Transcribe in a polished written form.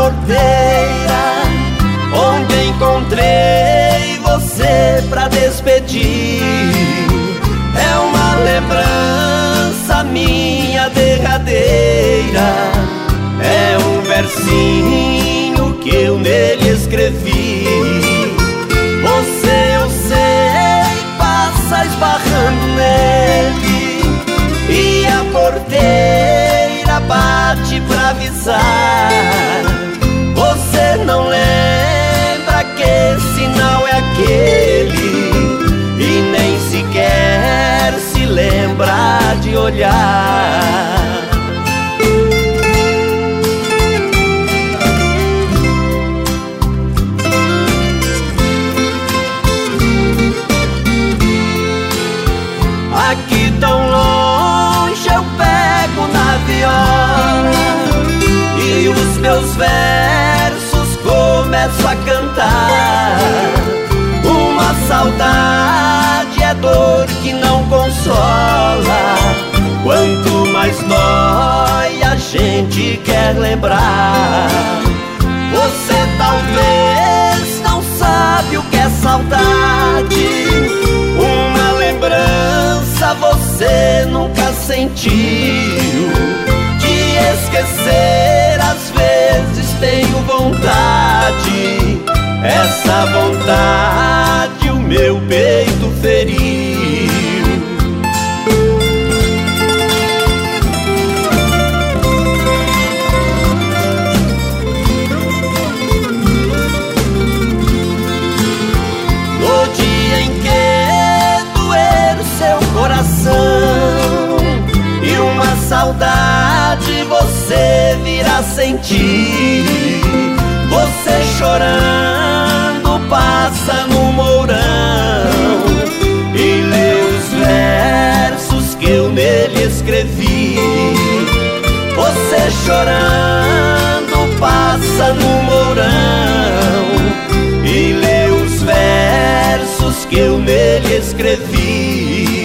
porteira onde encontrei você pra despedir. É uma lembrança minha derradeira, é um versinho que eu nele escrevi. Você, eu sei, passa esbarrando nele, e a porteira bate pra avisar. Você não lembra que sinal é aquele, e nem sequer se lembra de olhar. Aqui tão longe eu pego na viola e os meus versos começo a cantar. Uma saudade é dor que não consola, quanto mais dói a gente quer lembrar. Você talvez não sabe o que é saudade, uma lembrança você nunca sentiu. De esquecer às vezes tenho vontade, essa vontade o meu peito feriu. No dia em que doer o seu coração e uma saudade você virá sentir, você chorando passa no mourão e lê os versos que eu nele escrevi. Você chorando passa no mourão e lê os versos que eu nele escrevi.